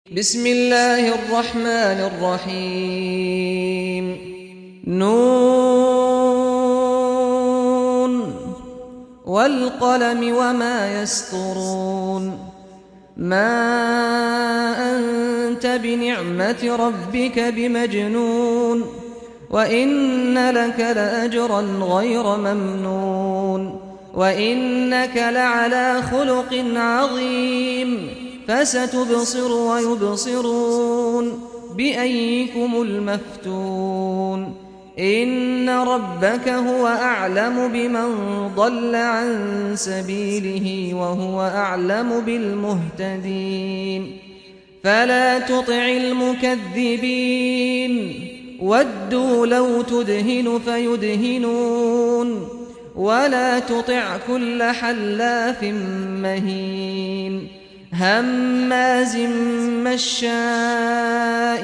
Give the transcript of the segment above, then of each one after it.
بسم الله الرحمن الرحيم نون والقلم وما يسطرون ما أنت بنعمة ربك بمجنون وإن لك لأجرا غير ممنون وإنك لعلى خلق عظيم فستبصر ويبصرون بأيكم المفتون إن ربك هو أعلم بمن ضل عن سبيله وهو أعلم بالمهتدين فلا تطع المكذبين ودوا لو تدهن فيدهنون ولا تطع كل حلاف مهين هماز مشاء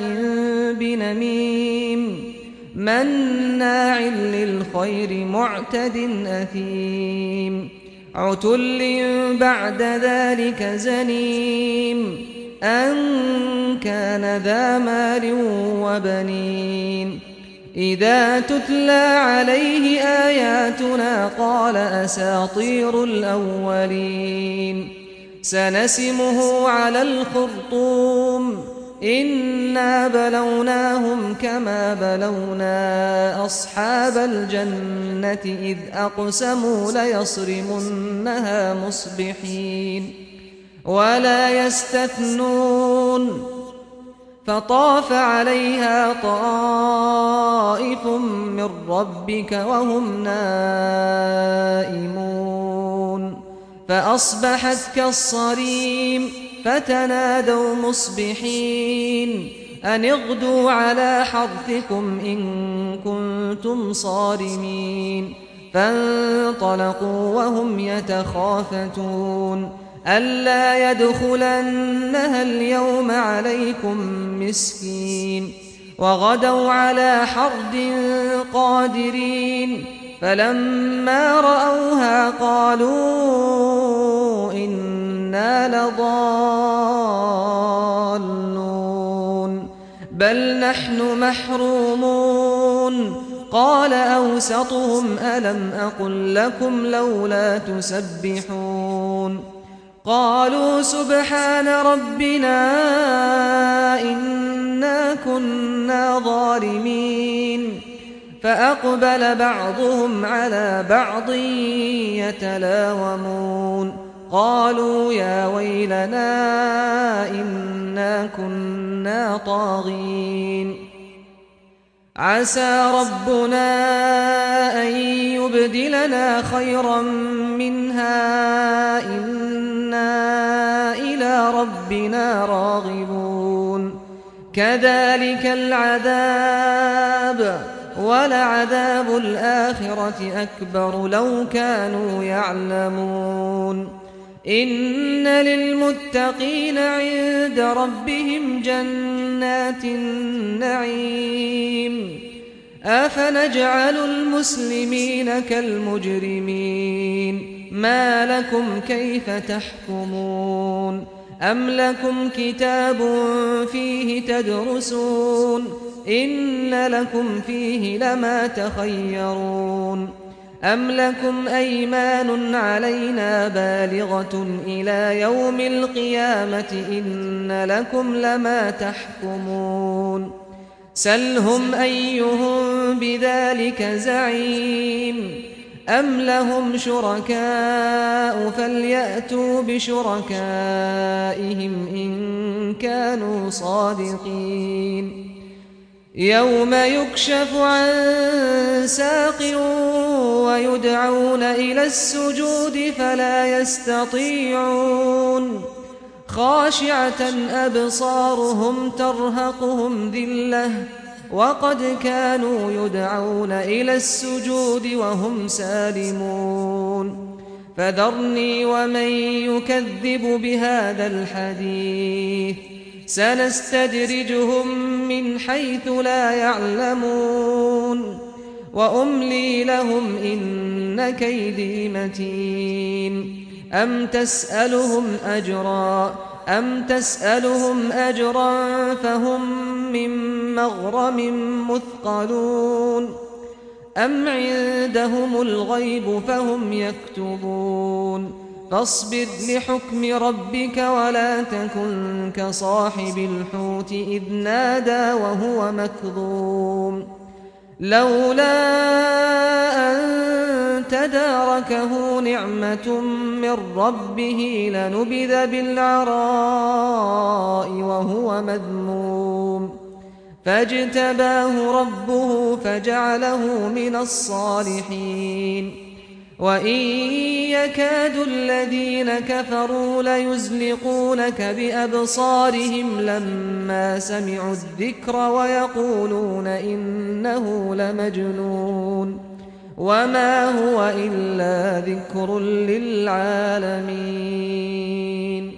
بنميم مناع للخير معتد أثيم عتل بعد ذلك زنيم أن كان ذا مال وبنين إذا تتلى عليه آياتنا قال أساطير الأولين سنسمه على الخرطوم إنا بلوناهم كما بلونا أصحاب الجنة إذ أقسموا ليصرمنها مصبحين ولا يستثنون فطاف عليها طائف من ربك وهم نائمون فأصبحت كالصريم فتنادوا مصبحين أن اغدوا على حرثكم إن كنتم صارمين فانطلقوا وهم يتخافتون ألا يدخلنها اليوم عليكم مسكين وغدوا على حرد قادرين فلما رأوها قالوا إنا لضالون بل نحن محرومون قال أوسطهم ألم أقل لكم لولا تسبحون قالوا سبحان ربنا إنا كنا ظالمين فأقبل بعضهم على بعض يتلاومون قالوا يا ويلنا إنا كنا طاغين عسى ربنا أن يبدلنا خيرا منها إنا إلى ربنا راغبون كذلك العذاب ولعذاب الآخرة أكبر لو كانوا يعلمون إن للمتقين عند ربهم جنات النعيم أفنجعل المسلمين كالمجرمين ما لكم كيف تحكمون أم لكم كتاب فيه تدرسون إن لكم فيه لما تخيرون أم لكم أيمان علينا بالغة إلى يوم القيامة إن لكم لما تحكمون سلهم أيهم بذلك زعيم أم لهم شركاء فليأتوا بشركائهم إن كانوا صادقين يوم يكشف عن ساق ويدعون إلى السجود فلا يستطيعون خاشعة أبصارهم ترهقهم ذلة وقد كانوا يدعون إلى السجود وهم سالمون فذرني ومن يكذب بهذا الحديث سنستدرجهم من حيث لا يعلمون وأملي لهم إن كيدي متين أم تسألهم أجرا أم تسألهم أجرا فهم من مغرم مثقلون أم عندهم الغيب فهم يكتبون فاصبر لحكم ربك ولا تكن كصاحب الحوت إذ نادى وهو مكظوم لولا أن تداركه نعمة من ربه لنبذ بالعراء وهو مذموم فاجتباه ربه فجعله من الصالحين وإن يكاد الذين كفروا ليزلقونك بأبصارهم لما سمعوا الذكر ويقولون إنه لمجنون وما هو إلا ذكر للعالمين